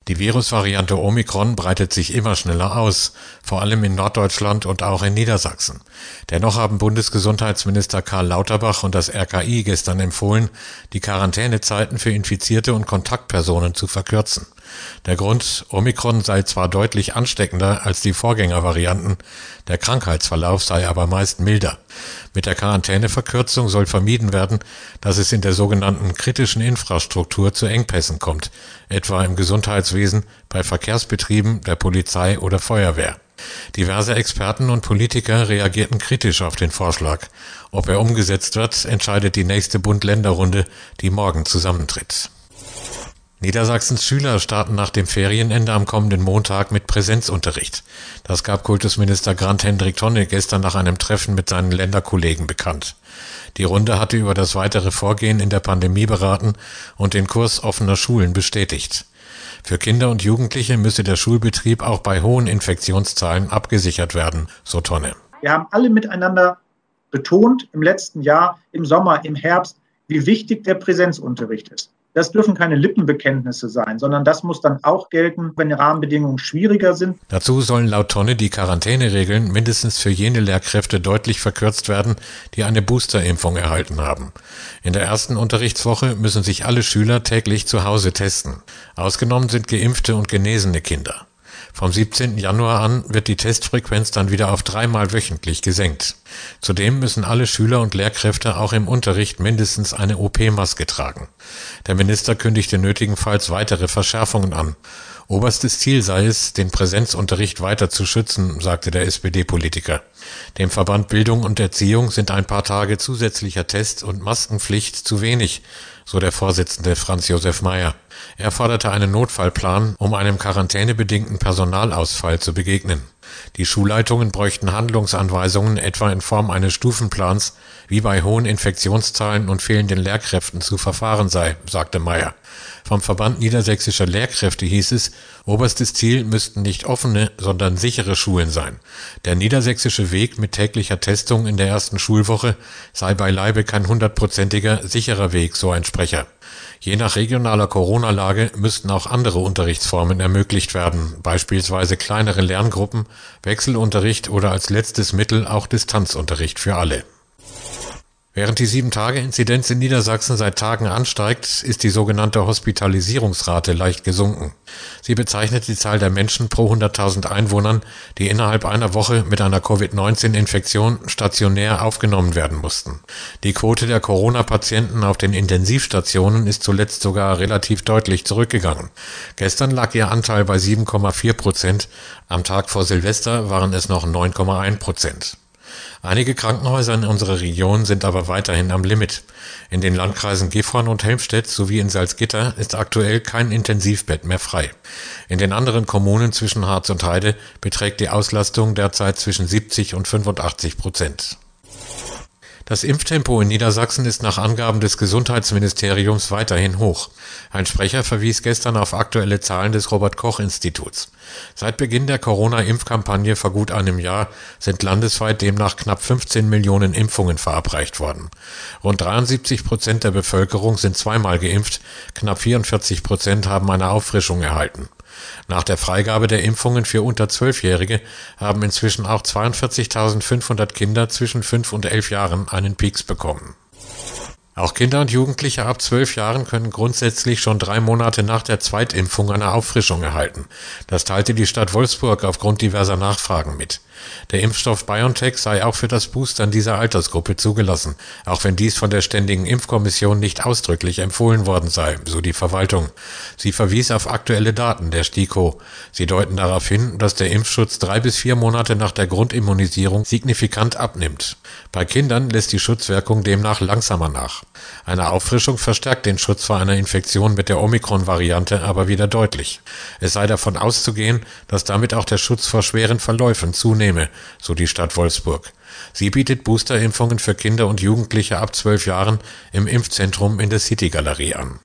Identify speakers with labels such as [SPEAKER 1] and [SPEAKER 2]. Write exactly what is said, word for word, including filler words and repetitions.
[SPEAKER 1] Die Virusvariante Omikron breitet sich immer schneller aus, vor allem in Norddeutschland und auch in Niedersachsen. Dennoch haben Bundesgesundheitsminister Karl Lauterbach und das R K I gestern empfohlen, die Quarantänezeiten für Infizierte und Kontaktpersonen zu verkürzen. Der Grund: Omikron sei zwar deutlich ansteckender als die Vorgängervarianten, der Krankheitsverlauf sei aber meist milder. Mit der Quarantäneverkürzung soll vermieden werden, dass es in der sogenannten kritischen Infrastruktur zu Engpässen kommt, etwa im Gesundheitswesen, bei Verkehrsbetrieben, der Polizei oder Feuerwehr. Diverse Experten und Politiker reagierten kritisch auf den Vorschlag. Ob er umgesetzt wird, entscheidet die nächste Bund-Länder-Runde, die morgen zusammentritt. Niedersachsens Schüler starten nach dem Ferienende am kommenden Montag mit Präsenzunterricht. Das gab Kultusminister Grant-Hendrik Tonne gestern nach einem Treffen mit seinen Länderkollegen bekannt. Die Runde hatte über das weitere Vorgehen in der Pandemie beraten und den Kurs offener Schulen bestätigt. Für Kinder und Jugendliche müsse der Schulbetrieb auch bei hohen Infektionszahlen abgesichert werden, so Tonne.
[SPEAKER 2] Wir haben alle miteinander betont im letzten Jahr, im Sommer, im Herbst, wie wichtig der Präsenzunterricht ist. Das dürfen keine Lippenbekenntnisse sein, sondern das muss dann auch gelten, wenn die Rahmenbedingungen schwieriger sind.
[SPEAKER 1] Dazu sollen laut Tonne die Quarantäneregeln mindestens für jene Lehrkräfte deutlich verkürzt werden, die eine Boosterimpfung erhalten haben. In der ersten Unterrichtswoche müssen sich alle Schüler täglich zu Hause testen. Ausgenommen sind geimpfte und genesene Kinder. Vom siebzehnten Januar an wird die Testfrequenz dann wieder auf dreimal wöchentlich gesenkt. Zudem müssen alle Schüler und Lehrkräfte auch im Unterricht mindestens eine O P-Maske tragen. Der Minister kündigte nötigenfalls weitere Verschärfungen an. Oberstes Ziel sei es, den Präsenzunterricht weiter zu schützen, sagte der S P D-Politiker. Dem Verband Bildung und Erziehung sind ein paar Tage zusätzlicher Test- und Maskenpflicht zu wenig, so der Vorsitzende Franz Josef Meyer. Er forderte einen Notfallplan, um einem quarantänebedingten Personalausfall zu begegnen. Die Schulleitungen bräuchten Handlungsanweisungen, etwa in Form eines Stufenplans, wie bei hohen Infektionszahlen und fehlenden Lehrkräften zu verfahren sei, sagte Meyer. Vom Verband Niedersächsischer Lehrkräfte hieß es, oberstes Ziel müssten nicht offene, sondern sichere Schulen sein. Der niedersächsische Weg mit täglicher Testung in der ersten Schulwoche sei beileibe kein hundertprozentiger sicherer Weg, so ein Sprecher. Je nach regionaler Corona-Lage müssten auch andere Unterrichtsformen ermöglicht werden, beispielsweise kleinere Lerngruppen, Wechselunterricht oder als letztes Mittel auch Distanzunterricht für alle. Während die sieben-Tage-Inzidenz in Niedersachsen seit Tagen ansteigt, ist die sogenannte Hospitalisierungsrate leicht gesunken. Sie bezeichnet die Zahl der Menschen pro hunderttausend Einwohnern, die innerhalb einer Woche mit einer Covid neunzehn Infektion stationär aufgenommen werden mussten. Die Quote der Corona-Patienten auf den Intensivstationen ist zuletzt sogar relativ deutlich zurückgegangen. Gestern lag ihr Anteil bei sieben Komma vier Prozent, am Tag vor Silvester waren es noch neun Komma eins Prozent. Einige Krankenhäuser in unserer Region sind aber weiterhin am Limit. In den Landkreisen Gifhorn und Helmstedt sowie in Salzgitter ist aktuell kein Intensivbett mehr frei. In den anderen Kommunen zwischen Harz und Heide beträgt die Auslastung derzeit zwischen siebzig und fünfundachtzig Prozent. Das Impftempo in Niedersachsen ist nach Angaben des Gesundheitsministeriums weiterhin hoch. Ein Sprecher verwies gestern auf aktuelle Zahlen des Robert-Koch-Instituts. Seit Beginn der Corona-Impfkampagne vor gut einem Jahr sind landesweit demnach knapp fünfzehn Millionen Impfungen verabreicht worden. Rund dreiundsiebzig Prozent der Bevölkerung sind zweimal geimpft, knapp vierundvierzig Prozent haben eine Auffrischung erhalten. Nach der Freigabe der Impfungen für unter Zwölfjährige haben inzwischen auch zweiundvierzigtausendfünfhundert Kinder zwischen fünf und elf Jahren einen Pieks bekommen. Auch Kinder und Jugendliche ab zwölf Jahren können grundsätzlich schon drei Monate nach der Zweitimpfung eine Auffrischung erhalten. Das teilte die Stadt Wolfsburg aufgrund diverser Nachfragen mit. Der Impfstoff BioNTech sei auch für das Boostern dieser Altersgruppe zugelassen, auch wenn dies von der Ständigen Impfkommission nicht ausdrücklich empfohlen worden sei, so die Verwaltung. Sie verwies auf aktuelle Daten der STIKO. Sie deuten darauf hin, dass der Impfschutz drei bis vier Monate nach der Grundimmunisierung signifikant abnimmt. Bei Kindern lässt die Schutzwirkung demnach langsamer nach. Eine Auffrischung verstärkt den Schutz vor einer Infektion mit der Omikron-Variante aber wieder deutlich. Es sei davon auszugehen, dass damit auch der Schutz vor schweren Verläufen zunehme, so die Stadt Wolfsburg. Sie bietet Boosterimpfungen für Kinder und Jugendliche ab zwölf Jahren im Impfzentrum in der City-Galerie an.